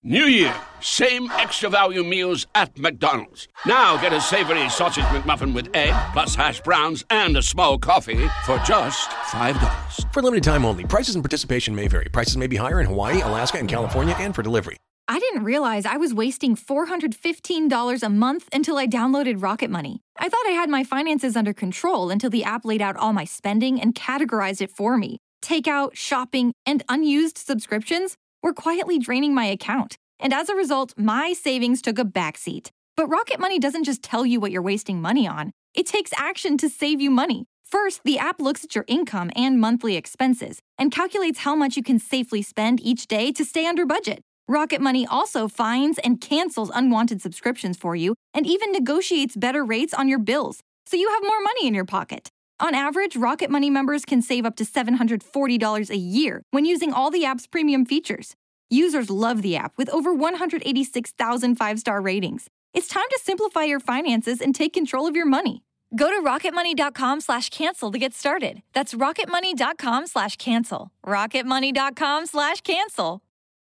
New Year, same extra value meals at McDonald's. Now get a savory sausage McMuffin with egg, plus hash browns, and a small coffee for just $5. For limited time only. Prices and participation may vary. Prices may be higher in Hawaii, Alaska, and California, and for delivery. I didn't realize I was wasting $415 a month until I downloaded Rocket Money. I thought I had my finances under control until the app laid out all my spending and categorized it for me. Takeout, shopping, and unused subscriptions were quietly draining my account. And as a result, my savings took a backseat. But Rocket Money doesn't just tell you what you're wasting money on. It takes action to save you money. First, the app looks at your income and monthly expenses and calculates how much you can safely spend each day to stay under budget. Rocket Money also finds and cancels unwanted subscriptions for you and even negotiates better rates on your bills, so you have more money in your pocket. On average, Rocket Money members can save up to $740 a year when using all the app's premium features. Users love the app with over 186,000 five-star ratings. It's time to simplify your finances and take control of your money. Go to rocketmoney.com/cancel to get started. That's rocketmoney.com/cancel. rocketmoney.com/cancel.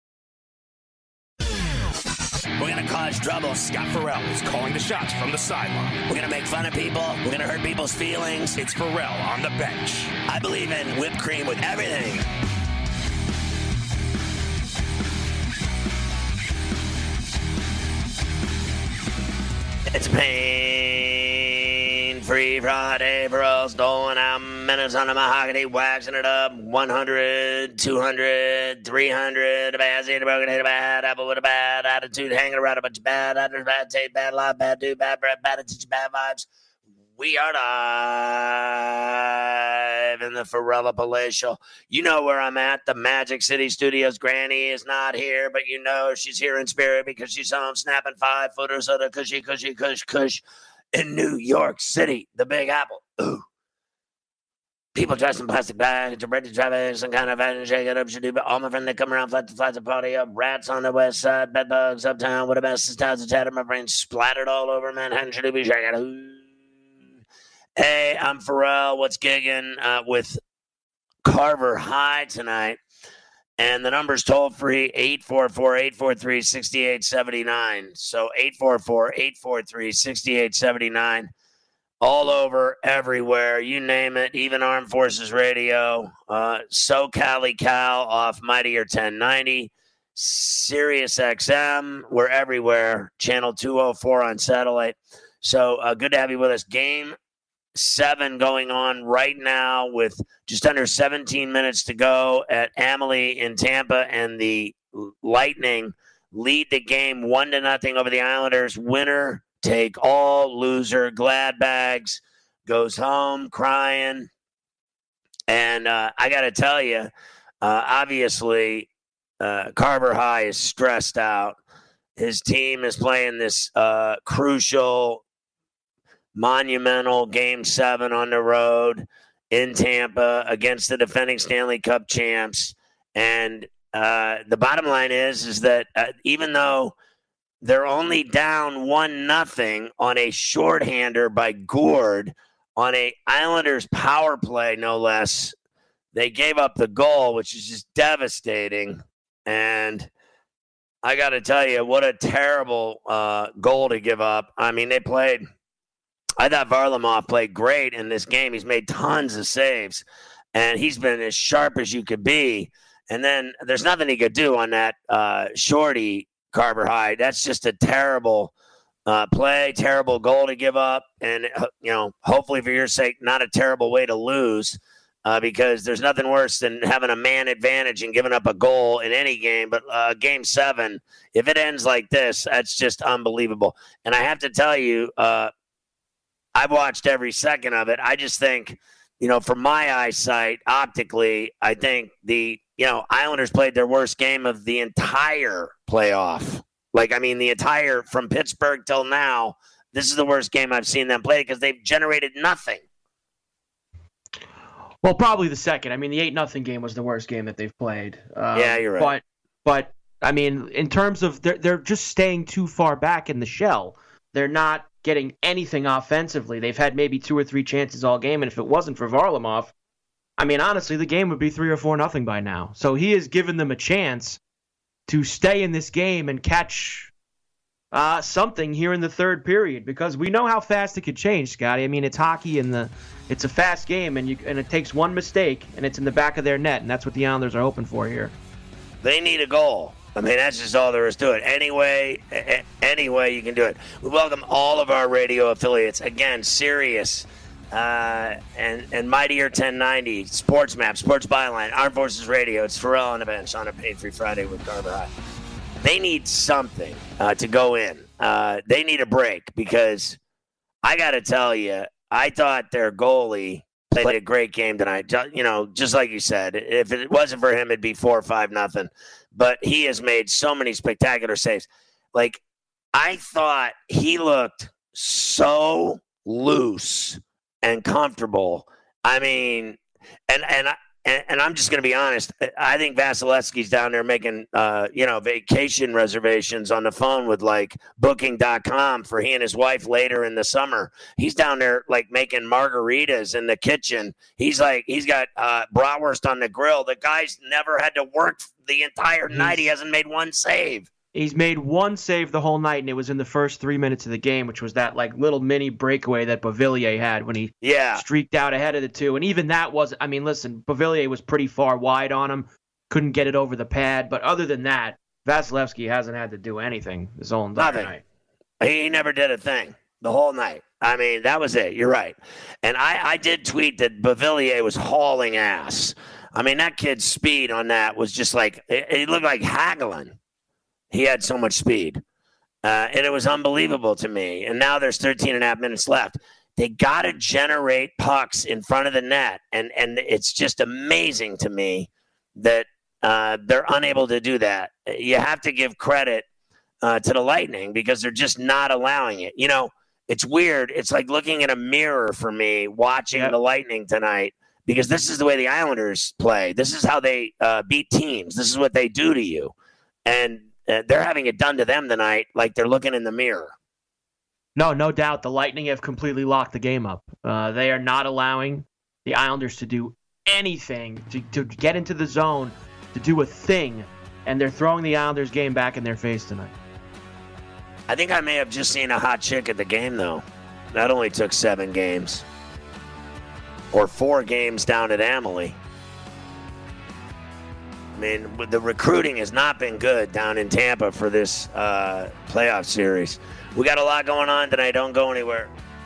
We're going to cause trouble. Scott Farrell is calling the shots from the sideline. We're going to make fun of people. We're going to hurt people's feelings. It's Farrell on the bench. I believe in whipped cream with everything. It's pain-free Friday. Farrell's doling out minutes on the mahogany, waxing it up. 100, 200, 300. A bad seed, a broken head, a bad apple with a bad attitude, hanging around a bunch of bad actors, bad taste, bad life, bad dude, bad breath, bad attention, bad vibes. We are live in the Farrella Palatial. You know where I'm at, the Magic City Studios. Granny is not here, but you know she's here in spirit because she saw him snapping 5-footers of the cushy kush in New York City, the Big Apple. Ooh. People dressed in plastic bags, ready to drive some kind of fashion, shake it up, should do. But all my friends that come around, flats to party up, rats on the west side, bed bugs uptown, with the best styles of chatter. My brain splattered all over Manhattan, should be shaking. Ooh. Hey, I'm Farrell. What's gigging with Carver High tonight? And the number's toll free, 844-843-6879. So 844-843-6879. All over, everywhere, you name it, even Armed Forces Radio, SoCali Cal off Mightier 1090, Sirius XM, we're everywhere, channel 204 on satellite. So good to have you with us. Game 7 going on right now with just under 17 minutes to go at Amalie in Tampa, and the Lightning lead the game 1-0 over the Islanders. Winner take all, loser glad bags goes home crying. And I got to tell you, obviously, Carver High is stressed out. His team is playing this crucial, monumental Game 7 on the road in Tampa against the defending Stanley Cup champs. And the bottom line is that even though they're only down 1-0 on a shorthander by Gourde on a Islanders power play, no less, they gave up the goal, which is just devastating. And I got to tell you, what a terrible goal to give up. I mean, I thought Varlamov played great in this game. He's made tons of saves, and he's been as sharp as you could be. And then there's nothing he could do on that shorty, Carver High. That's just a terrible play, terrible goal to give up. And, hopefully for your sake, not a terrible way to lose, because there's nothing worse than having a man advantage and giving up a goal in any game. But Game 7, if it ends like this, that's just unbelievable. And I have to tell you, I've watched every second of it. I just think, from my eyesight, optically, I think the Islanders played their worst game of the entire playoff. The entire, from Pittsburgh till now, this is the worst game I've seen them play because they've generated nothing. Well, probably the second. The 8-0 game was the worst game that they've played. Yeah, you're right. But in terms of they're just staying too far back in the shell. They're not getting anything offensively. They've had maybe 2 or 3 chances all game, and if it wasn't for Varlamov, honestly, the game would be 3 or 4-0 by now. So he has given them a chance to stay in this game and catch something here in the third period, because we know how fast it could change, Scotty. I mean, it's hockey, and it's a fast game, and it takes one mistake, and it's in the back of their net, and that's what the Islanders are hoping for here. They need a goal. I mean, that's just all there is to it. Any way you can do it. We welcome all of our radio affiliates. Again, Sirius and Mightier 1090, Sports Map, Sports Byline, Armed Forces Radio. It's Pharrell on the bench on a paid-free Friday with Carver High. They need something to go in. They need a break, because I got to tell you, I thought their goalie played a great game tonight. You know, just like you said, if it wasn't for him, it'd be 4 or 5-0. But he has made so many spectacular saves. Like, I thought he looked so loose and comfortable. I mean, and I'm just going to be honest. I think Vasilevsky's down there making, vacation reservations on the phone with like Booking.com for he and his wife later in the summer. He's down there like making margaritas in the kitchen. He's got bratwurst on the grill. The guy's never had to work the entire night. He hasn't made one save. He's made one save the whole night, and it was in the first 3 minutes of the game, which was that like little mini breakaway that Beauvillier had when he streaked out ahead of the two. And even that was, I mean, listen, Beauvillier was pretty far wide on him, couldn't get it over the pad. But other than that, Vasilevsky hasn't had to do anything this whole entire night. He never did a thing the whole night. I mean, that was it. You're right. And I did tweet that Beauvillier was hauling ass. I mean, that kid's speed on that was just like, it looked like haggling. He had so much speed, and it was unbelievable to me. And now there's 13 and a half minutes left. They got to generate pucks in front of the net, and it's just amazing to me that they're unable to do that. You have to give credit to the Lightning, because they're just not allowing it. You know, it's weird. It's like looking in a mirror for me watching the Lightning tonight, because this is the way the Islanders play. This is how they beat teams. This is what they do to you. And they're having it done to them tonight, like they're looking in the mirror. No doubt. The Lightning have completely locked the game up. They are not allowing the Islanders to do anything, to get into the zone, to do a thing, and they're throwing the Islanders game back in their face tonight. I think I may have just seen a hot chick at the game, though. That only took 7 games. Or 4 games down at Amalie. I mean, the recruiting has not been good down in Tampa for this playoff series. We got a lot going on tonight. Don't go anywhere.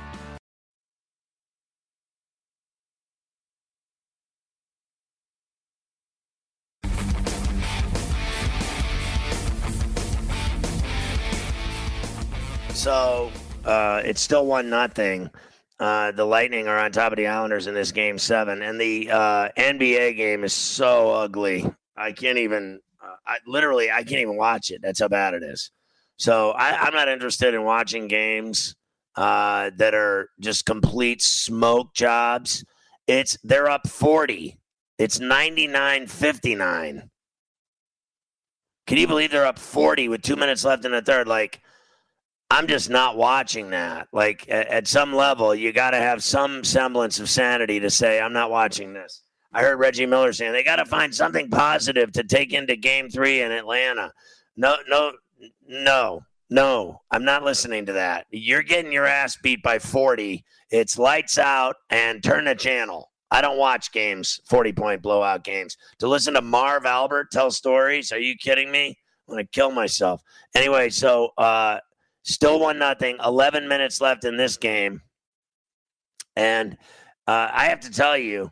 So it's still 1-0. The Lightning are on top of the Islanders in this game 7, and the NBA game is so ugly. I can't even watch it. That's how bad it is. So I'm not interested in watching games that are just complete smoke jobs. They're up 40. It's 99-59. Can you believe they're up 40 with 2 minutes left in the third? Like, I'm just not watching that. Like, at some level, you got to have some semblance of sanity to say, I'm not watching this. I heard Reggie Miller saying they got to find something positive to take into Game 3 in Atlanta. No. I'm not listening to that. You're getting your ass beat by 40. It's lights out and turn the channel. I don't watch games, 40-point blowout games. To listen to Marv Albert tell stories, are you kidding me? I'm going to kill myself. Anyway, so still 1-0, 11 minutes left in this game. And I have to tell you,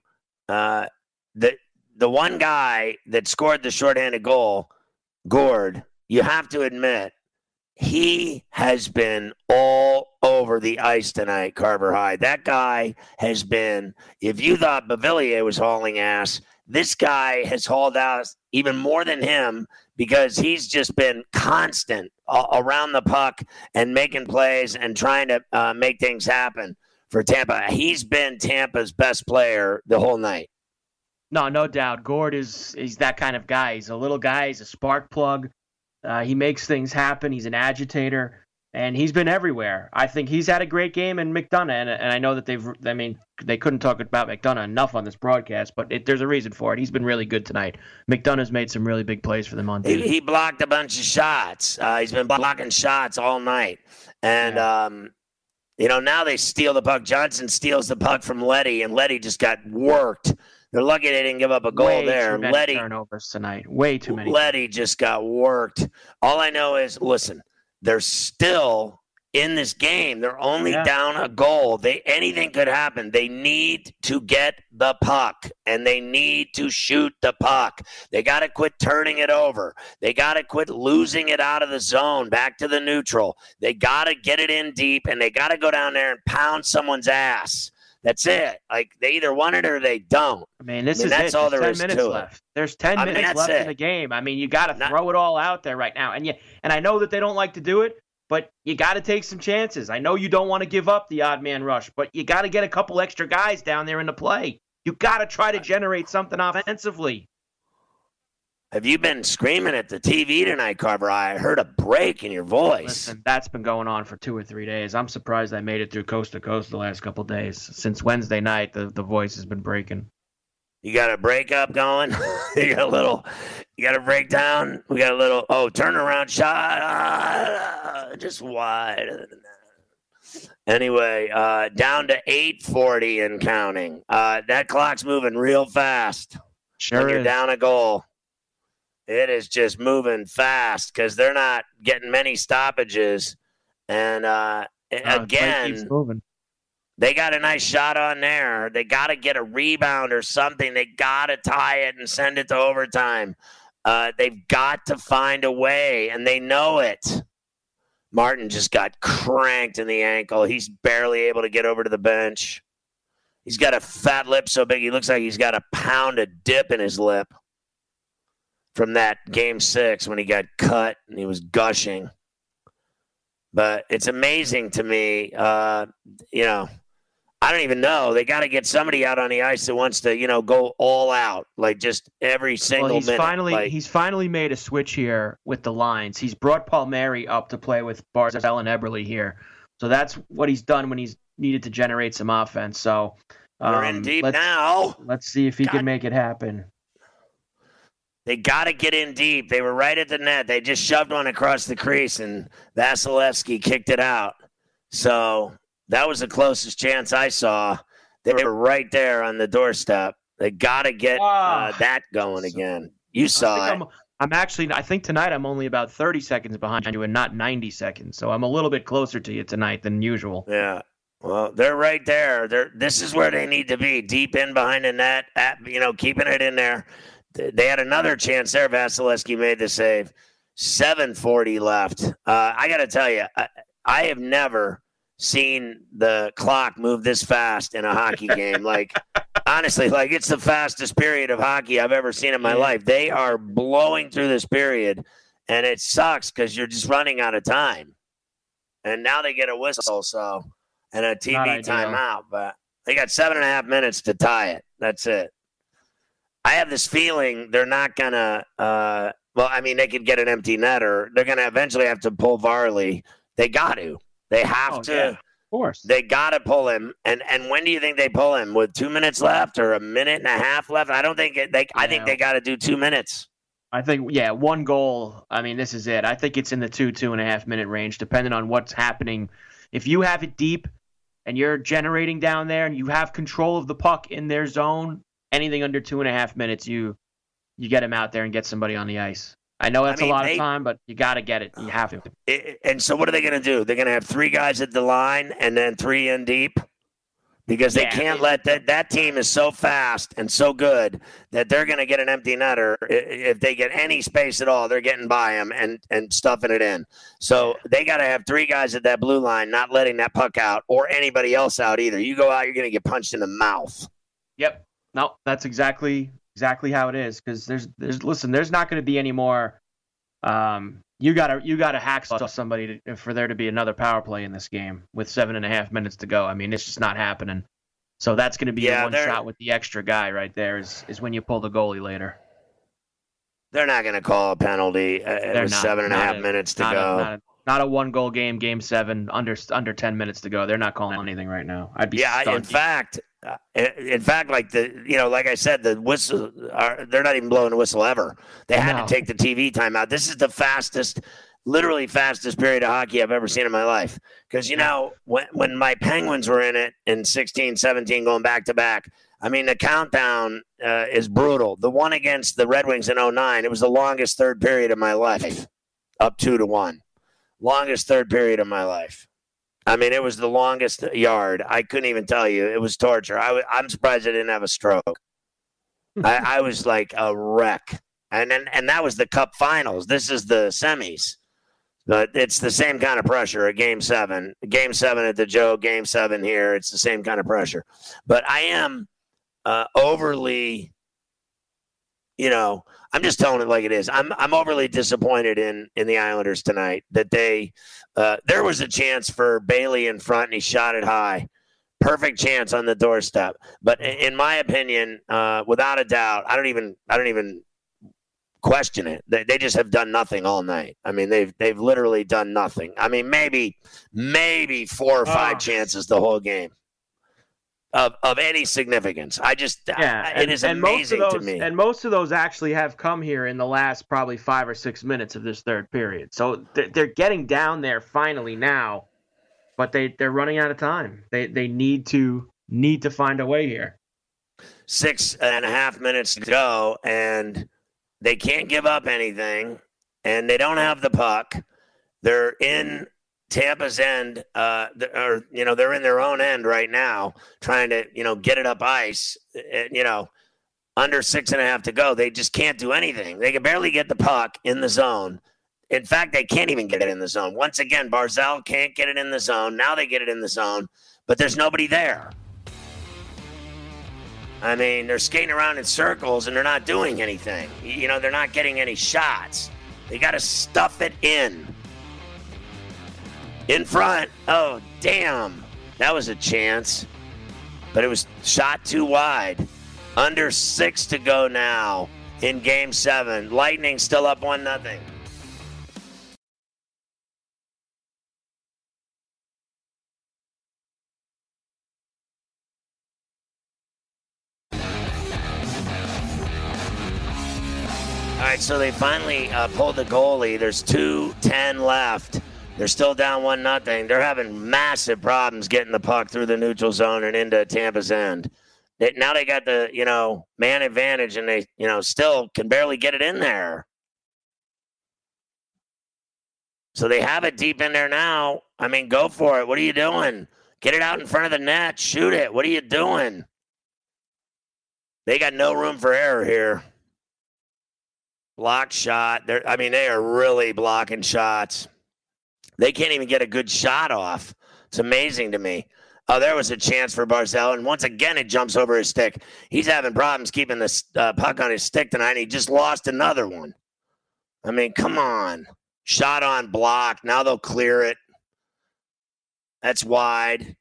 the one guy that scored the shorthanded goal, Gord, you have to admit, he has been all over the ice tonight, Carver High. That guy has been, if you thought Beauvillier was hauling ass, this guy has hauled ass even more than him, because he's just been constant around the puck and making plays and trying to make things happen for Tampa. He's been Tampa's best player the whole night. No doubt. Gord is that kind of guy. He's a little guy. He's a spark plug. He makes things happen. He's an agitator. And he's been everywhere. I think he's had a great game, and McDonough, and I know that they couldn't talk about McDonough enough on this broadcast, but there's a reason for it. He's been really good tonight. McDonough's made some really big plays for them on defense. He blocked a bunch of shots. He's been blocking shots all night. And, now they steal the puck. Johnson steals the puck from Leddy, and Leddy just got worked. They're lucky they didn't give up a goal there. Way too many turnovers tonight. Way too many. Leddy just got worked. All I know is, listen, they're still in this game. They're only down a goal. Anything could happen. They need to get the puck, and they need to shoot the puck. They got to quit turning it over. They got to quit losing it out of the zone back to the neutral. They got to get it in deep, and they got to go down there and pound someone's ass. That's it. Like, they either want it or they don't. That's all there is to it. There's 10 minutes left in the game. You got to throw it all out there right now. And I know that they don't like to do it, but you got to take some chances. I know you don't want to give up the odd man rush, but you got to get a couple extra guys down there in the play. You got to try to generate something offensively. Have you been screaming at the TV tonight, Carver? I heard a break in your voice. Listen, that's been going on for 2 or 3 days. I'm surprised I made it through coast to coast the last couple of days. Since Wednesday night, the voice has been breaking. You got a breakup going? You got a breakdown? We got a little, turnaround shot. Just wide. Anyway, down to 8:40 and counting. That clock's moving real fast. Sure You're down a goal. It is just moving fast because they're not getting many stoppages. And again, they got a nice shot on there. They got to get a rebound or something. They got to tie it and send it to overtime. They've got to find a way, and they know it. Martin just got cranked in the ankle. He's barely able to get over to the bench. He's got a fat lip so big he looks like he's got a pound of dip in his lip from that Game 6 when he got cut and he was gushing. But it's amazing to me, I don't even know. They got to get somebody out on the ice that wants to, go all out, like just every single minute. He's finally made a switch here with the lines. He's brought Palmieri up to play with Barzal and Eberle here. So that's what he's done when he's needed to generate some offense. So we're in deep now. Let's see if he can make it happen. They got to get in deep. They were right at the net. They just shoved one across the crease, and Vasilevsky kicked it out. So that was the closest chance I saw. They were right there on the doorstep. They got to get that going again. You saw it. I think tonight I'm only about 30 seconds behind you and not 90 seconds. So I'm a little bit closer to you tonight than usual. Yeah. Well, they're right there. This is where they need to be, deep in behind the net, keeping it in there. They had another chance there. Vasilevsky made the save. 7:40 left. I got to tell you, I have never seen the clock move this fast in a hockey game. Honestly, it's the fastest period of hockey I've ever seen in my life. They are blowing through this period, and it sucks because you're just running out of time. And now they get a whistle, and a TV timeout. But they got 7.5 minutes to tie it. That's it. I have this feeling they're not going to they could get an empty netter. They're going to eventually have to pull Varley. They got to. They have to. Yeah, of course. They got to pull him. And when do you think they pull him? With 2 minutes left or a minute and a half left? I don't think I think they got to do 2 minutes. I think, one goal. This is it. I think it's in the 2.5 minute range, depending on what's happening. If you have it deep and you're generating down there and you have control of the puck in their zone, anything under 2.5 minutes, you get him out there and get somebody on the ice. I know that's a lot of time, but you got to get it. You have to. And so what are they going to do? They're going to have 3 guys at the line and then 3 in deep? Because they can't let that team is so fast and so good that they're going to get an empty netter. If they get any space at all, they're getting by them and stuffing it in. So they got to have 3 guys at that blue line, not letting that puck out or anybody else out either. You go out, you're going to get punched in the mouth. Yep. No, that's exactly how it is. Because there's not going to be any more. You gotta hacksaw somebody for there to be another power play in this game with 7.5 minutes to go. It's just not happening. So that's going to be one shot with the extra guy right there. Is when you pull the goalie later. They're not going to call a penalty with 7.5 minutes to go. Not a 1-goal game, Game 7, under 10 minutes to go. They're not calling anything right now. I'd be stunned. In fact, like I said, the whistle they're not even blowing a whistle ever. They had to take the TV timeout. This is the literally fastest period of hockey I've ever seen in my life. Because, when my Penguins were in it in 16, 17, going back to back, I mean, the countdown is brutal. The one against the Red Wings in 2009, it was the longest third period of my life, up 2-1. Longest third period of my life. I mean, it was the longest yard. I couldn't even tell you. It was torture. I'm surprised I didn't have a stroke. I was like a wreck. And that was the Cup Finals. This is the semis. But it's the same kind of pressure at Game 7. Game 7 at the Joe, Game 7 here. It's the same kind of pressure. But I am overly, I'm just telling it like it is. I'm overly disappointed in the Islanders tonight that there was a chance for Bailey in front and he shot it high. Perfect chance on the doorstep. But in my opinion, without a doubt, I don't even question it. They just have done nothing all night. I mean, they've literally done nothing. I mean, maybe 4 or 5 chances the whole game. Of any significance. It is amazing to me. And most of those actually have come here in the last probably 5 or 6 minutes of this third period. So they're getting down there finally now, but they're running out of time. They need to find a way here. 6.5 minutes to go, and they can't give up anything, and they don't have the puck. They're in Tampa's end, they're in their own end right now, trying to, get it up ice. Under 6.5 to go, they just can't do anything. They can barely get the puck in the zone. In fact, they can't even get it in the zone. Once again, Barzal can't get it in the zone. Now they get it in the zone, but there's nobody there. I mean, they're skating around in circles and they're not doing anything. They're not getting any shots. They got to stuff it in. In front. Oh, damn. That was a chance. But it was shot too wide. Under 6 to go now in Game 7. Lightning still up 1-0. All right, so they finally pulled the goalie. There's 2:10 left. They're still down 1-0. They're having massive problems getting the puck through the neutral zone and into Tampa's end. Now they got the, man advantage, and they, still can barely get it in there. So they have it deep in there now. I mean, go for it. What are you doing? Get it out in front of the net. Shoot it. What are you doing? They got no room for error here. Block shot. They are really blocking shots. They can't even get a good shot off. It's amazing to me. Oh, there was a chance for Barzal, and once again it jumps over his stick. He's having problems keeping the puck on his stick tonight. He just lost another one. I mean, come on. Shot on block. Now they'll clear it. That's wide.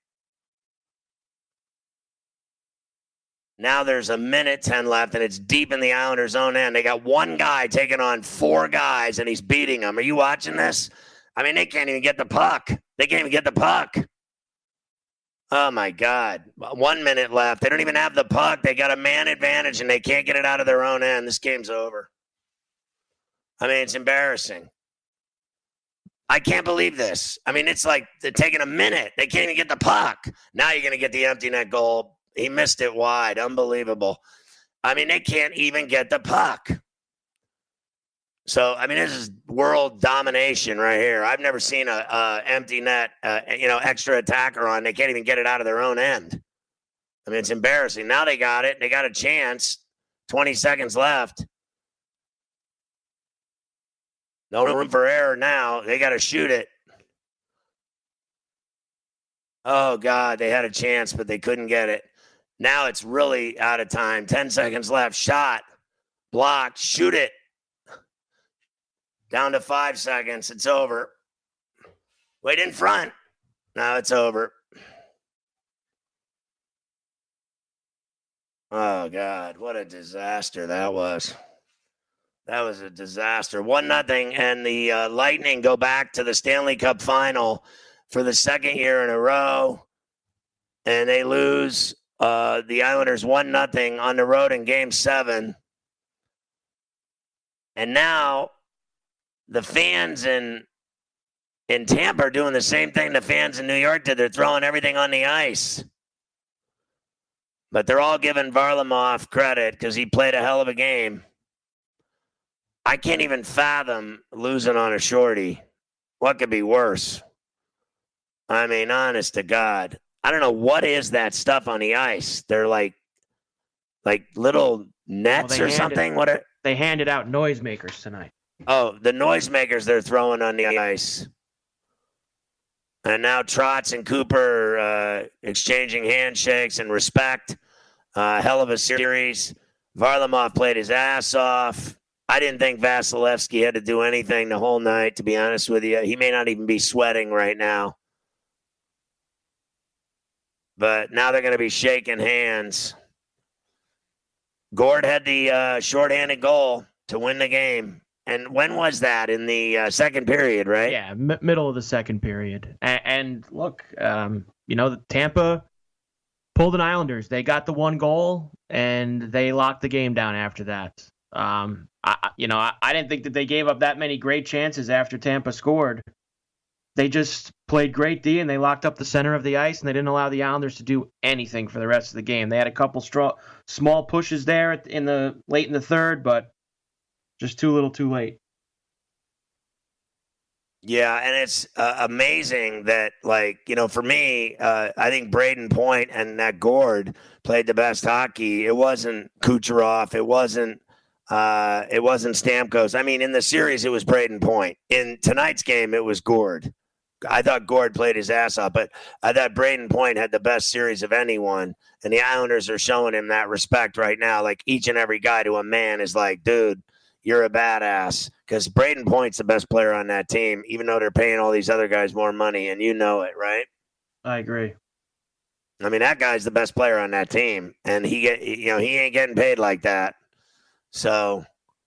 Now there's 1:10 left, and it's deep in the Islanders' own end. They got one guy taking on 4 guys, and he's beating them. Are you watching this? I mean, they can't even get the puck. They can't even get the puck. Oh, my God. 1 minute left. They don't even have the puck. They got a man advantage, and they can't get it out of their own end. This game's over. I mean, it's embarrassing. I can't believe this. I mean, it's like they're taking a minute. They can't even get the puck. Now you're going to get the empty net goal. He missed it wide. Unbelievable. I mean, they can't even get the puck. So, I mean, this is world domination right here. I've never seen a empty net, extra attacker on. They can't even get it out of their own end. I mean, it's embarrassing. Now they got it. They got a chance. 20 seconds left. No room for error now. They got to shoot it. Oh, God, they had a chance, but they couldn't get it. Now it's really out of time. 10 seconds left. Shot. Blocked. Shoot it. Down to 5 seconds. It's over. Wait in front. Now it's over. Oh, God. What a disaster that was. That was a disaster. 1-0, and the Lightning go back to the Stanley Cup final for the second year in a row, and they lose the Islanders 1-0 on the road in Game 7. And now the fans in Tampa are doing the same thing the fans in New York did. They're throwing everything on the ice. But they're all giving Varlamov credit because he played a hell of a game. I can't even fathom losing on a shorty. What could be worse? I mean, honest to God. I don't know what is that stuff on the ice. They're like little nets or something. They handed out noisemakers tonight. Oh, the noisemakers they're throwing on the ice. And now Trotz and Cooper exchanging handshakes and respect. Hell of a series. Varlamov played his ass off. I didn't think Vasilevsky had to do anything the whole night, to be honest with you. He may not even be sweating right now. But now they're going to be shaking hands. Gord had the shorthanded goal to win the game. And when was that? In the second period, right? Yeah, middle of the second period. And look, the Tampa pulled an Islanders. They got the one goal, and they locked the game down after that. I didn't think that they gave up that many great chances after Tampa scored. They just played great D, and they locked up the center of the ice, and they didn't allow the Islanders to do anything for the rest of the game. They had a couple small pushes there late in the third, but just too little, too late. Yeah, and it's amazing that, for me, I think Braden Point and that Gord played the best hockey. It wasn't Kucherov. It wasn't Stamkos. I mean, in the series, it was Braden Point. In tonight's game, it was Gord. I thought Gord played his ass off, but I thought Braden Point had the best series of anyone, and the Islanders are showing him that respect right now. Like, each and every guy to a man is like, dude, you're a badass, because Braden Point's the best player on that team, even though they're paying all these other guys more money, and you know it, right? I agree. I mean, that guy's the best player on that team, and he ain't getting paid like that. So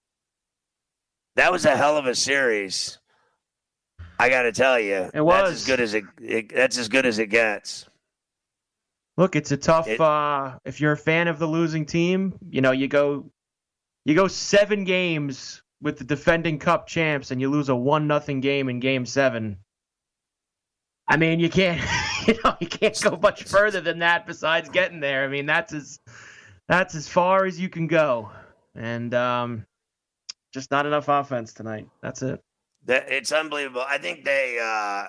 that was a hell of a series. I got to tell you, it was that's as good as it gets. Look, it's a tough. If you're a fan of the losing team, you go 7 games with the defending Cup champs, and you lose a 1-0 game in Game 7. I mean, you can't go much further than that. Besides getting there, I mean, that's as far as you can go, and just not enough offense tonight. That's it. It's unbelievable. I think they,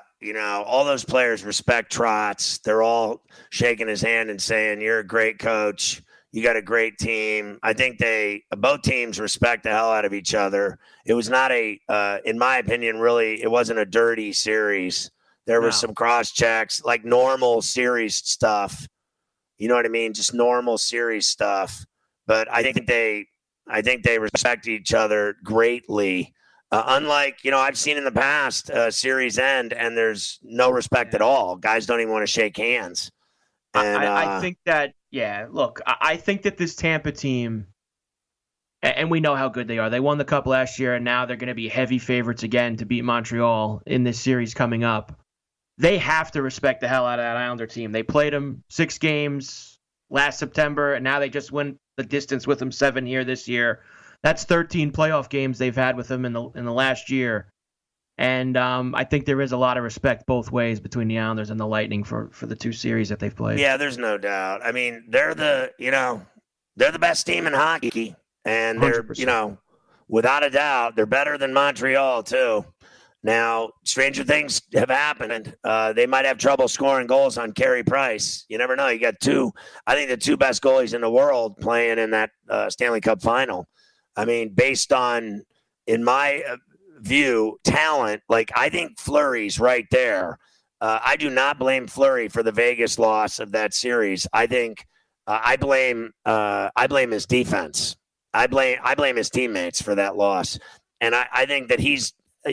all those players respect Trotz. They're all shaking his hand and saying, "You're a great coach. You got a great team." I think both teams respect the hell out of each other. It was not in my opinion, really, it wasn't a dirty series. There was some cross checks, like normal series stuff. You know what I mean? Just normal series stuff. But I think they respect each other greatly. Unlike, I've seen in the past series end and there's no respect at all. Guys don't even want to shake hands. And I think that, look, I think that this Tampa team, and we know how good they are. They won the Cup last year, and now they're going to be heavy favorites again to beat Montreal in this series coming up. They have to respect the hell out of that Islander team. They played them 6 games last September, and now they just went the distance with them 7 here this year. That's 13 playoff games they've had with them in the last year. And I think there is a lot of respect both ways between the Islanders and the Lightning for the 2 series that they've played. Yeah, there's no doubt. I mean, they're the best team in hockey. And they're, 100%. Without a doubt, they're better than Montreal, too. Now, stranger things have happened. They might have trouble scoring goals on Carey Price. You never know. You got the 2 best goalies in the world playing in that Stanley Cup final. I mean, based on, in my view, talent, I think Fleury's right there. I do not blame Fleury for the Vegas loss of that series. I think I blame his defense. I blame his teammates for that loss. And I think that he's,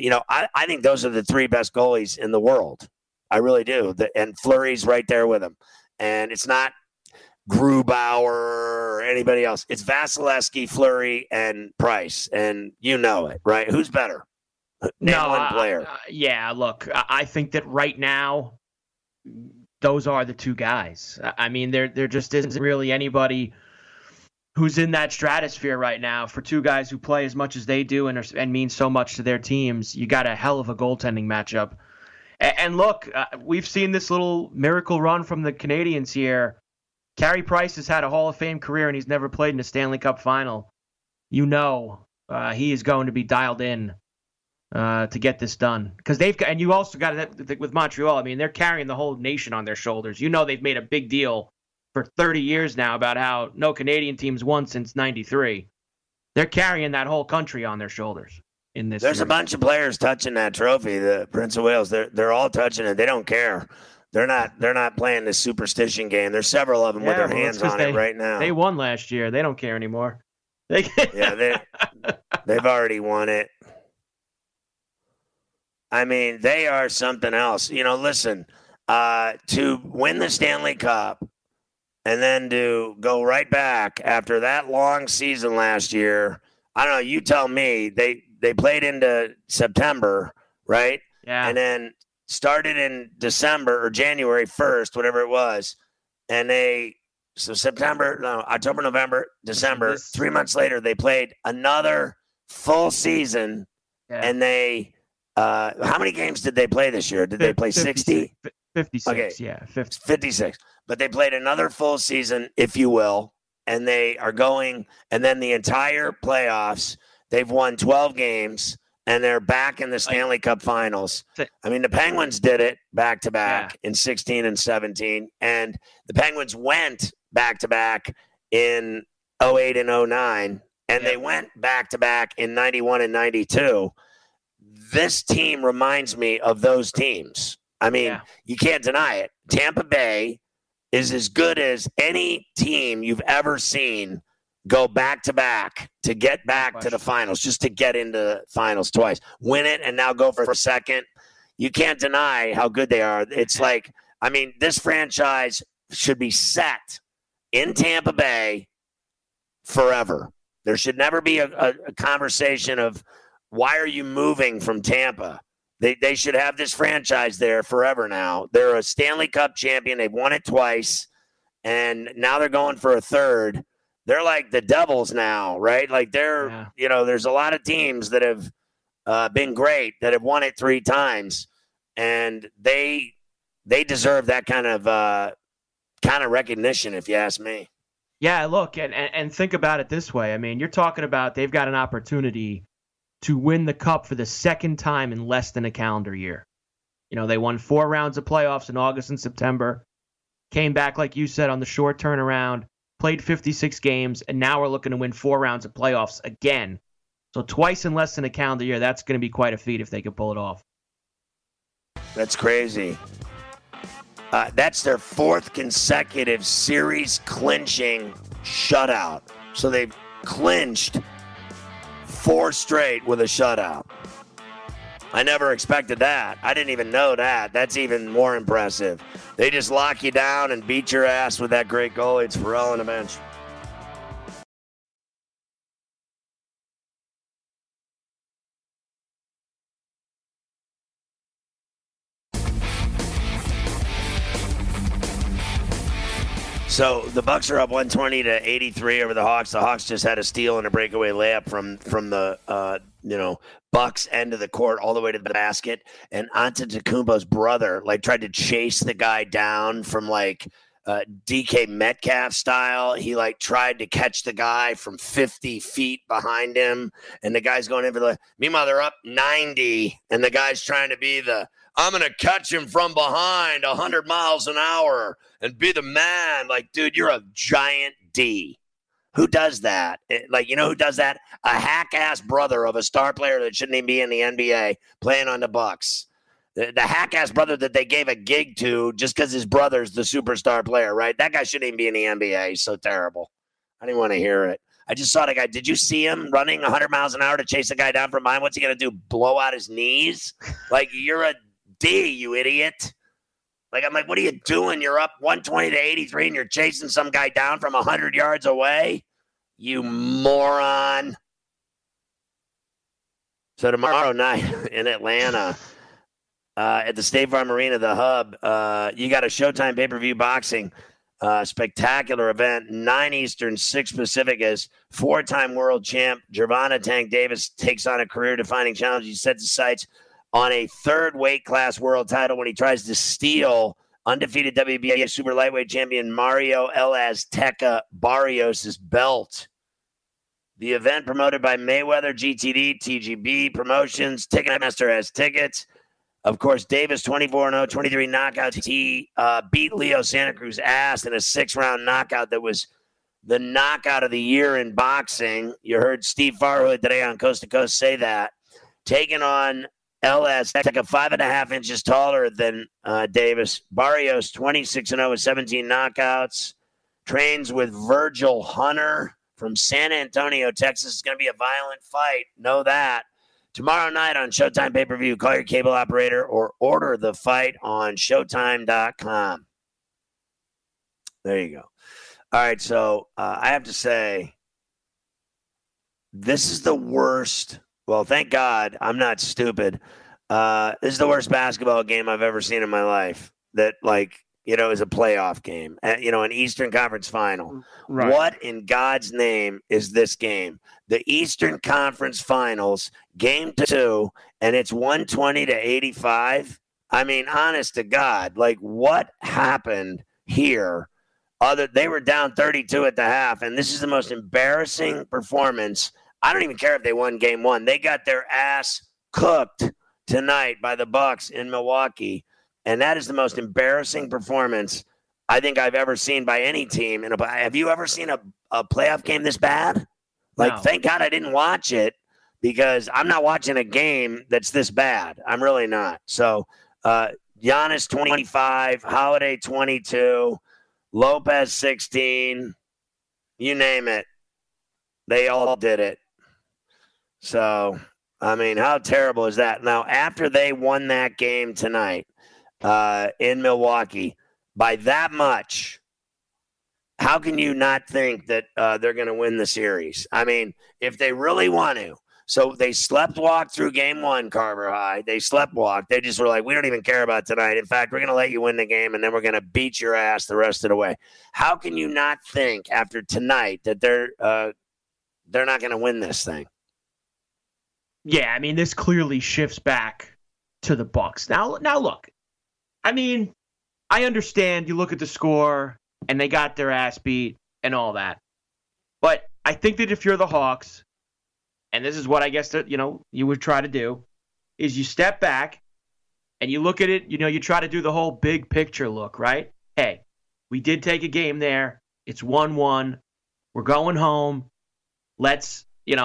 I think those are the 3 best goalies in the world. I really do. And Fleury's right there with him. And it's not, Grubauer or anybody else. It's Vasilevsky, Fleury, and Price, and you know it, right? Who's better? Name one player. Look, I think that right now, those are the two guys. I mean, there just isn't really anybody who's in that stratosphere right now for two guys who play as much as they do and mean so much to their teams. You got a hell of a goaltending matchup. And look, we've seen this little miracle run from the Canadians here. Carey Price has had a Hall of Fame career, and he's never played in a Stanley Cup final. You know he is going to be dialed in to get this done. And you also got it with Montreal. I mean, they're carrying the whole nation on their shoulders. You know they've made a big deal for 30 years now about how no Canadian team's won since 93. They're carrying that whole country on their shoulders in this There's series. A bunch of players touching that trophy, the Prince of Wales. They're all touching it. They don't care. They're not playing this superstition game. There's several of them with their hands on it right now. They won last year. They don't care anymore. They've already won it. I mean, they are something else. Listen, to win the Stanley Cup and then to go right back after that long season last year, I don't know, you tell me. They played into September, right? Yeah. And then started in December or January 1st, whatever it was. And October, November, December, 3 months later, they played another full season. Yeah. And they, how many games did they play this year? Did they play 60? 56, okay. Yeah. 56. But they played another full season, if you will. And they are going, and then the entire playoffs, they've won 12 games, and they're back in the Stanley Cup Finals. I mean, the Penguins did it back-to-back in 16 and 17, and the Penguins went back-to-back in 08 and 09, and they went back-to-back in 91 and 92. This team reminds me of those teams. I mean, you can't deny it. Tampa Bay is as good as any team you've ever seen go back-to-back to get back to the finals, just to get into the finals twice. Win it and now go for a second. You can't deny how good they are. It's like, I mean, this franchise should be set in Tampa Bay forever. There should never be a conversation of why are you moving from Tampa? They should have this franchise there forever now. They're a Stanley Cup champion. They've won it twice, and now they're going for a third. They're like the Devils now, right? Like there's a lot of teams that have been great that have won it 3 times, and they deserve that kind of recognition, if you ask me. Yeah, look, and think about it this way. I mean, you're talking about they've got an opportunity to win the Cup for the second time in less than a calendar year. They won 4 rounds of playoffs in August and September, came back, like you said, on the short turnaround, played 56 games, and now we're looking to win 4 rounds of playoffs again. So twice in less than a calendar year, that's going to be quite a feat if they can pull it off. That's crazy. That's their 4th consecutive series clinching shutout. So they've clinched 4 straight with a shutout. I never expected that. I didn't even know that. That's even more impressive. They just lock you down and beat your ass with that great goal. It's Pharrell on the bench. So the Bucks are up 120-83 over the Hawks. The Hawks just had a steal and a breakaway layup from the Bucks end of the court all the way to the basket. And Antetokounmpo's brother tried to chase the guy down from DK Metcalf style. He tried to catch the guy from 50 feet behind him, and the guy's going in for meanwhile they're up 90, and the guy's trying to be I'm going to catch him from behind 100 miles an hour and be the man. Dude, you're a giant D. Who does that? Who does that? A hack-ass brother of a star player that shouldn't even be in the NBA playing on the Bucks. The hack-ass brother that they gave a gig to just because his brother's the superstar player, right? That guy shouldn't even be in the NBA. He's so terrible. I didn't want to hear it. I just saw the guy. Did you see him running 100 miles an hour to chase a guy down from behind? What's he going to do, blow out his knees? You're a D, you idiot. Like, I'm like, what are you doing? You're up 120-83 and you're chasing some guy down from 100 yards away? You moron. So tomorrow night in Atlanta, at the State Farm Arena, the Hub, you got a Showtime pay-per-view boxing spectacular event, 9 Eastern, 6 Pacific, as 4-time world champ Gervonta Tank Davis takes on a career-defining challenge. He sets his sights on a 3rd weight class world title when he tries to steal undefeated WBA super lightweight champion Mario El Azteca Barrios' belt. The event, promoted by Mayweather, GTD, TGB Promotions, Ticketmaster has tickets. Of course, Davis 24-0, 23 knockouts. He beat Leo Santa Cruz ass in a 6-round knockout that was the knockout of the year in boxing. You heard Steve Farhood today on Coast to Coast say that. Taking on El Azteca, 5.5 inches taller than Davis. Barrios 26-0 with 17 knockouts. Trains with Virgil Hunter from San Antonio, Texas. It's going to be a violent fight. Know that. Tomorrow night on Showtime pay-per-view, call your cable operator or order the fight on Showtime.com. There you go. All right, so I have to say, this is the worst. Well, thank God I'm not stupid. This is the worst basketball game I've ever seen in my life that, is a playoff game, an Eastern Conference final. Right. What in God's name is this game? The Eastern Conference Finals, game 2, and it's 120-85. I mean, honest to God, what happened here? They were down 32 at the half, and this is the most embarrassing performance. I don't even care if they won game 1. They got their ass cooked tonight by the Bucks in Milwaukee. And that is the most embarrassing performance I think I've ever seen by any team. Have you ever seen a playoff game this bad? No. Thank God I didn't watch it, because I'm not watching a game that's this bad. I'm really not. So Giannis 25, Holiday 22, Lopez 16, you name it. They all did it. So, I mean, how terrible is that? Now, after they won that game tonight, in Milwaukee by that much, how can you not think that they're going to win the series? I mean, if they really want to. So they sleptwalked through game 1, Carver High. They sleptwalked. They just were like, we don't even care about tonight. In fact, we're going to let you win the game, and then we're going to beat your ass the rest of the way. How can you not think after tonight that they're not going to win this thing? Yeah, I mean, this clearly shifts back to the Bucks. Now look. I mean, I understand you look at the score and they got their ass beat and all that. But I think that if you're the Hawks, and this is what I guess that, you would try to do, is you step back and you look at it, you try to do the whole big picture look, right? Hey, we did take a game there. It's 1-1. We're going home. Let's beat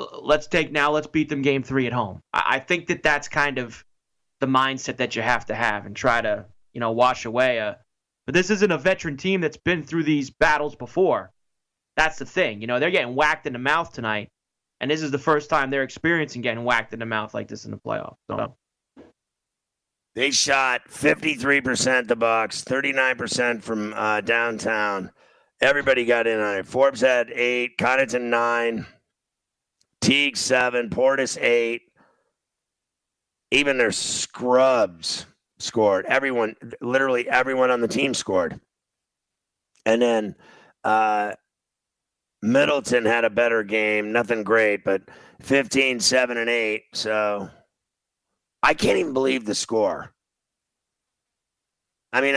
them game 3 at home. I think that that's kind of the mindset that you have to have and try to, wash away but this isn't a veteran team that's been through these battles before. That's the thing. They're getting whacked in the mouth tonight, and this is the first time they're experiencing getting whacked in the mouth like this in the playoffs. So. They shot 53%, the Bucks, 39% from downtown. Everybody got in on it. Forbes had 8, Connaughton 9, Teague 7, Portis 8. Even their scrubs scored. Literally everyone on the team scored. And then Middleton had a better game. Nothing great, but 15, 7, and 8. So I can't even believe the score. I mean,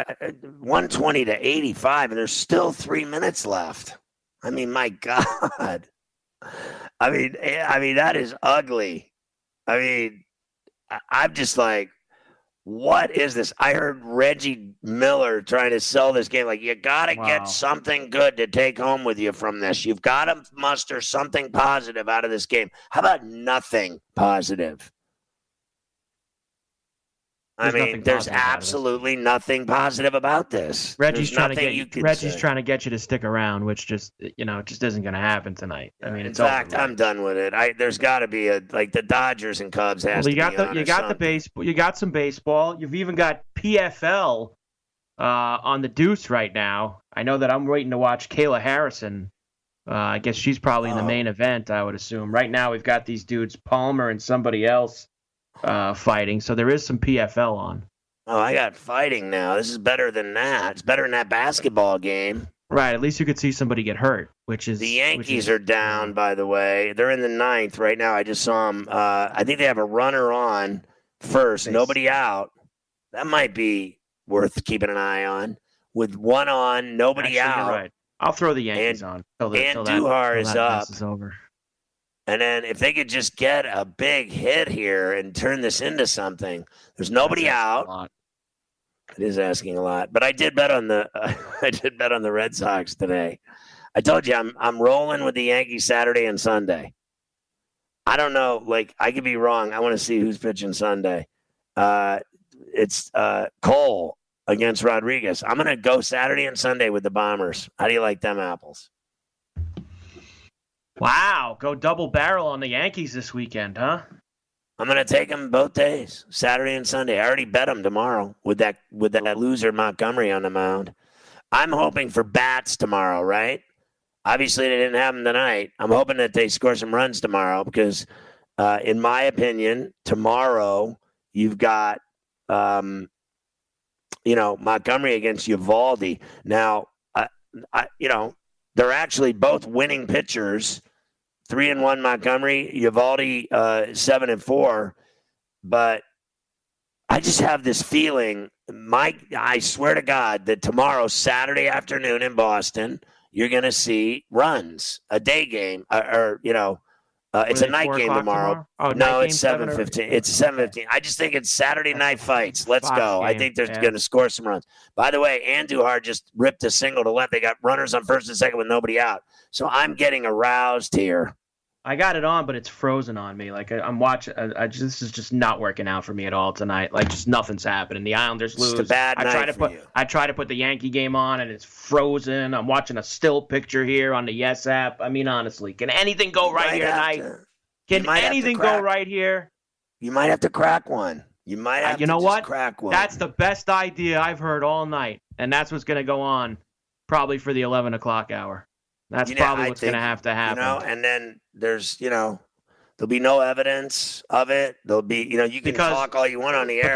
120-85, and there's still 3 minutes left. I mean, my God. I mean, that is ugly. I mean, I'm just like, what is this? I heard Reggie Miller trying to sell this game. Like, you got to get something good to take home with you from this. You've got to muster something positive out of this game. How about nothing positive? I mean, there's absolutely nothing positive about this. Reggie's trying to get you to stick around, which just isn't going to happen tonight. I mean, in fact, I'm done with it. There's got to be the Dodgers and Cubs has to be on. You got the baseball. You got some baseball. You've even got PFL on the Deuce right now. I know that I'm waiting to watch Kayla Harrison. I guess she's probably in the main event, I would assume. Right now, we've got these dudes, Palmer and somebody else, fighting. So there is some PFL on. Oh, I got fighting now. This is better than that. It's better than that basketball game. Right. At least you could see somebody get hurt, which is... The Yankees are down, by the way. They're in the 9th right now. I just saw them. I think they have a runner on first. Nobody out. That might be worth keeping an eye on. With one on, nobody out. You're right. I'll throw the Yankees on. Andujar is up. Is over. And then if they could just get a big hit here and turn this into something, there's nobody out. It is asking a lot, but I did bet on the Red Sox today. I told you I'm rolling with the Yankees Saturday and Sunday. I don't know, I could be wrong. I want to see who's pitching Sunday. It's Cole against Rodriguez. I'm going to go Saturday and Sunday with the Bombers. How do you like them apples? Wow, go double barrel on the Yankees this weekend, huh? I'm going to take them both days, Saturday and Sunday. I already bet them tomorrow with that loser Montgomery on the mound. I'm hoping for bats tomorrow, right? Obviously, they didn't have them tonight. I'm hoping that they score some runs tomorrow because, in my opinion, tomorrow you've got Montgomery against Eovaldi. Now, they're actually both winning pitchers. 3-1 Montgomery, Eovaldi 7-4. But I just have this feeling, I swear to God, that tomorrow, Saturday afternoon in Boston, you're going to see runs, a day game, it's a night game tomorrow. Oh, no, it's 7:15. It's 7:15. I just think it's Saturday night fights. Let's go. I think they're going to score some runs. By the way, Andujar just ripped a single to left. They got runners on first and second with nobody out. So I'm getting aroused here. I got it on, but it's frozen on me. I'm watching. This is just not working out for me at all tonight. Just nothing's happening. The Islanders lose. It's a bad night for you. I try to put the Yankee game on, and it's frozen. I'm watching a still picture here on the Yes app. I mean, honestly, can anything go right here tonight? Can anything go right here? You might have to crack one. You might have to crack one. That's the best idea I've heard all night, and that's what's going to go on probably for the 11 o'clock hour. That's probably what's going to have to happen. And then there's, there'll be no evidence of it. There'll be, you can talk all you want on the air.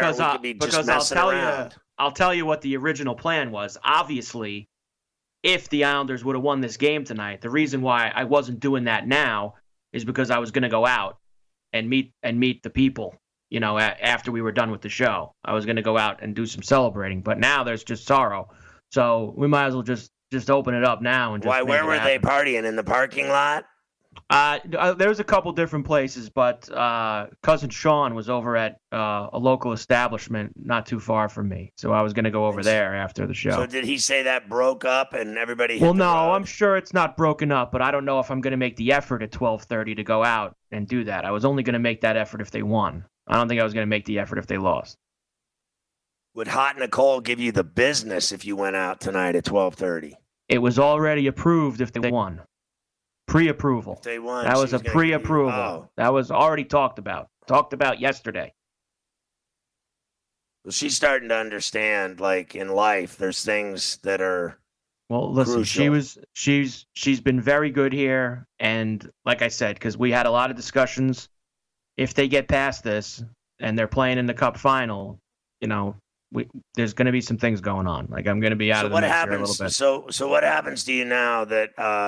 I'll tell you what the original plan was. Obviously, if the Islanders would have won this game tonight, the reason why I wasn't doing that now is because I was going to go out and meet the people, after we were done with the show. I was going to go out and do some celebrating, but now there's just sorrow. So we might as well just open it up now. And where were they partying? In the parking lot? There's a couple different places, but cousin Sean was over at a local establishment not too far from me, so I was going to go over there after the show. So did he say that broke up and everybody? Well, no, I'm sure it's not broken up, but I don't know if I'm going to make the effort at 12:30 to go out and do that. I was only going to make that effort if they won. I don't think I was going to make the effort if they lost. Would Hot Nicole give you the business if you went out tonight at 12:30? It was already approved if they won. Pre-approval. If they won, that was a pre-approval. That was already talked about. Talked about yesterday. Well, she's starting to understand, in life, there's things that are listen, crucial. she's been very good here, and like I said, because we had a lot of discussions, if they get past this and they're playing in the Cup final, there's going to be some things going on. I'm going to be out of the mix here a little bit. So what happens to you now that,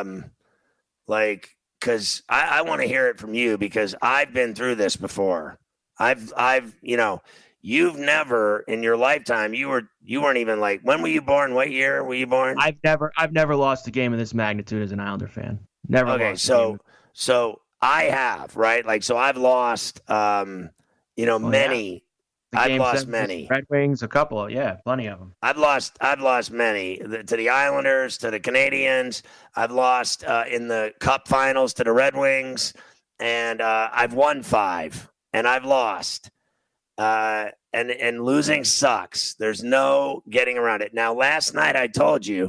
because I want to hear it from you because I've been through this before. You've never in your lifetime, you weren't even when were you born? What year were you born? I've never lost a game of this magnitude as an Islander fan. Never. Okay. So I have, right? So I've lost, many. Yeah. I've lost many. Red Wings, a couple. Yeah, plenty of them. I've lost many to the Islanders, to the Canadians. I've lost in the Cup finals to the Red Wings, and I've won 5, and I've lost. and losing sucks. There's no getting around it. Now, last night I told you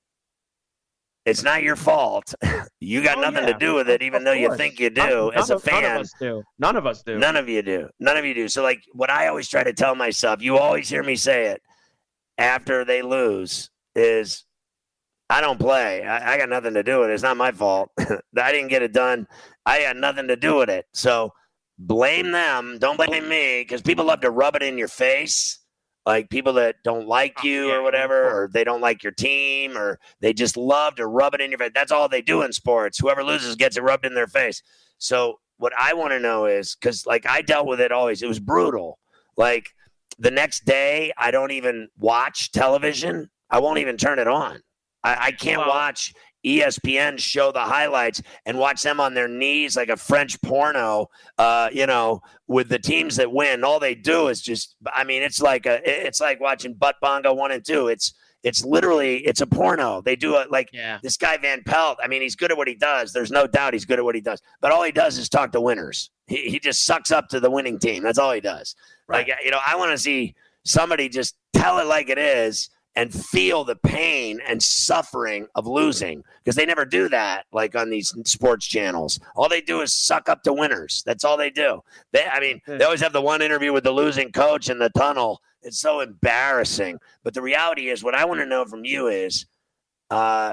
it's not your fault. You got nothing to do with it, even though you think you do as a fan. None of us do. None of us do. None of you do. None of you do. So, like, what I always try to tell myself, you always hear me say it after they lose, is I don't play. I got nothing to do with it. It's not my fault. I didn't get it done. I had nothing to do with it. So blame them. Don't blame me, because people love to rub it in your face. Like people that don't like you or whatever, or they don't like your team, or they just love to rub it in your face. That's all they do in sports. Whoever loses gets it rubbed in their face. So what I want to know is, because like I dealt with it always, it was brutal. Like the next day, I don't even watch television. I won't even turn it on. I can't watch ESPN show the highlights and watch them on their knees like a French porno, with the teams that win. All they do is just, I mean, it's like watching Butt Bongo 1 and 2. It's literally, it's a porno. They do it like this guy Van Pelt. I mean, he's good at what he does. There's no doubt he's good at what he does. But all he does is talk to winners. He just sucks up to the winning team. That's all he does. Right. Like, I want to see somebody just tell it like it is and feel the pain and suffering of losing, because they never do that. Like on these sports channels, all they do is suck up to winners. That's all they do. They always have the one interview with the losing coach in the tunnel. It's so embarrassing. But the reality is, what I want to know from you is, how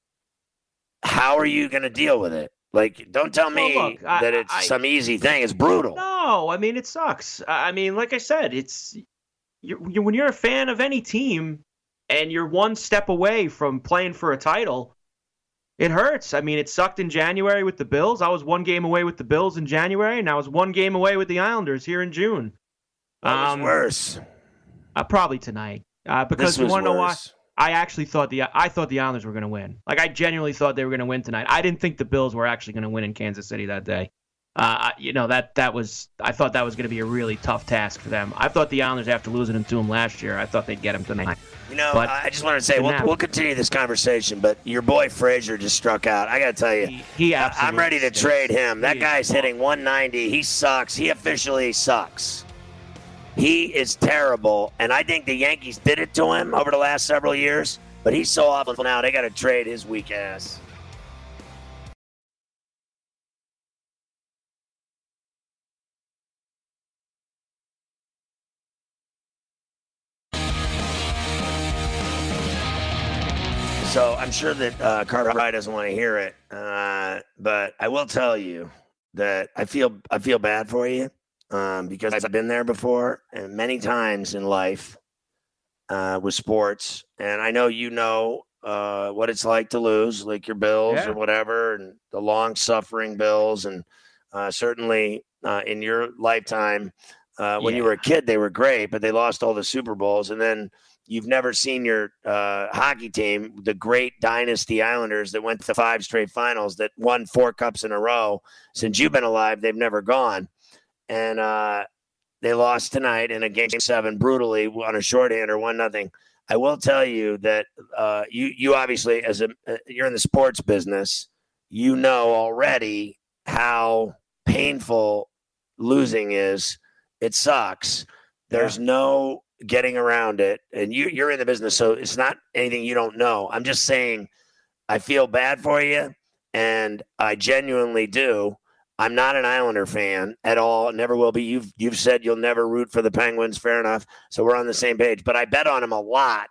are you going to deal with it? Like, don't tell me that it's some easy thing. It's brutal. No, I mean, it sucks. I mean, like I said, when you're a fan of any team and you're one step away from playing for a title, it hurts. I mean, it sucked in January with the Bills. I was one game away with the Bills in January, and I was one game away with the Islanders here in June. What was worse? Probably tonight. Because you want to know why? I actually thought the Islanders were going to win. Like, I genuinely thought they were going to win tonight. I didn't think the Bills were actually going to win in Kansas City that day. I thought that was going to be a really tough task for them. I thought the Islanders, after losing to them last year, I thought they'd get them tonight. But I just wanted to say, we'll continue this conversation, but your boy Frazier just struck out. I got to tell you, he absolutely I'm ready to trade him. That guy's hitting 190. He sucks. He officially sucks. He is terrible, and I think the Yankees did it to him over the last several years, but he's so awful now, they got to trade his weak ass. So I'm sure that Carter High doesn't want to hear it, but I will tell you that I feel bad for you because I've been there before and many times in life with sports, and I know what it's like to lose, like your Bills or whatever, and the long-suffering Bills, and certainly in your lifetime when you were a kid, they were great, but they lost all the Super Bowls, and then you've never seen your hockey team, the great dynasty Islanders that went to 5 straight finals, that won 4 cups in a row. Since you've been alive, they've never gone. And they lost tonight in a Game 7 brutally on a shorthander, 1-0. I will tell you that you obviously, you're in the sports business, you know already how painful losing is. It sucks. There's no getting around it, and you're in the business, so it's not anything you don't know. I'm just saying I feel bad for you, and I genuinely do. I'm not an Islander fan at all, never will be. You've said you'll never root for the Penguins, fair enough, so we're on the same page, but I bet on them a lot.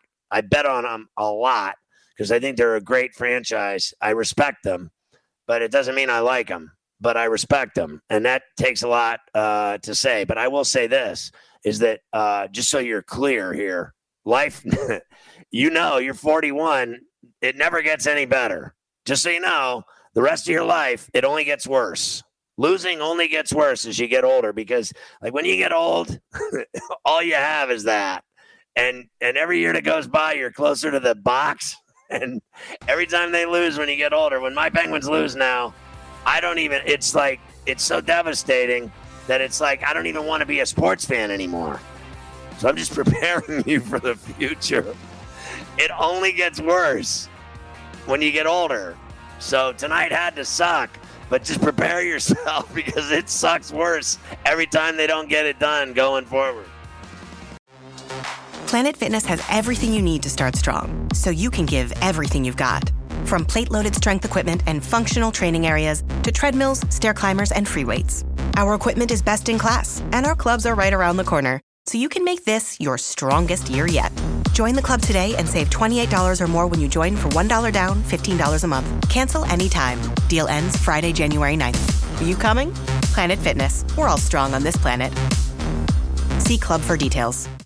Because I think they're a great franchise. I respect them, but it doesn't mean I like them, but I respect them, and that takes a lot to say. But I will say this, is that just so you're clear here, life, you're 41. It never gets any better. Just so you know, the rest of your life, it only gets worse. Losing only gets worse as you get older, because like when you get old, all you have is that. And every year that goes by, you're closer to the box. And every time they lose when you get older, when my Penguins lose now, it's so devastating that it's like I don't even want to be a sports fan anymore. So I'm just preparing you for the future. It only gets worse when you get older. So tonight had to suck, but just prepare yourself because it sucks worse every time they don't get it done going forward. Planet Fitness has everything you need to start strong, so you can give everything you've got. From plate-loaded strength equipment and functional training areas to treadmills, stair climbers, and free weights. Our equipment is best in class, and our clubs are right around the corner, so you can make this your strongest year yet. Join the club today and save $28 or more when you join for $1 down, $15 a month. Cancel anytime. Deal ends Friday, January 9th. Are you coming? Planet Fitness. We're all strong on this planet. See club for details.